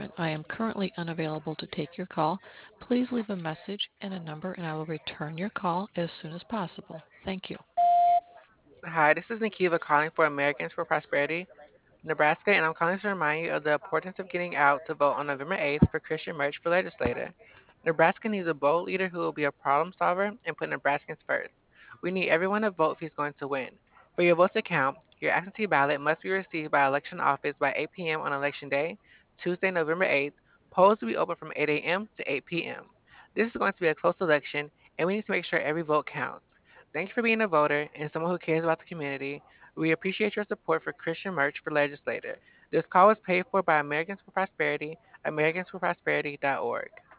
department. I am currently unavailable to take your call. Please leave a message and a number, and I will return your call as soon as possible. Thank you. Hi, this is Nikiva calling for Americans for Prosperity, Nebraska, and I'm calling to remind you of the importance of getting out to vote on November 8th for Christian Merch for legislator. Nebraska needs a bold leader who will be a problem solver and put Nebraskans first. We need everyone to vote if he's going to win. For your vote to count, your absentee ballot must be received by election office by 8 p.m. on Election Day, Tuesday, November 8th. Polls will be open from 8 a.m. to 8 p.m. This is going to be a close election, and we need to make sure every vote counts. Thank you for being a voter and someone who cares about the community. We appreciate your support for Christian Merch for legislator. This call was paid for by Americans for Prosperity, americansforprosperity.org.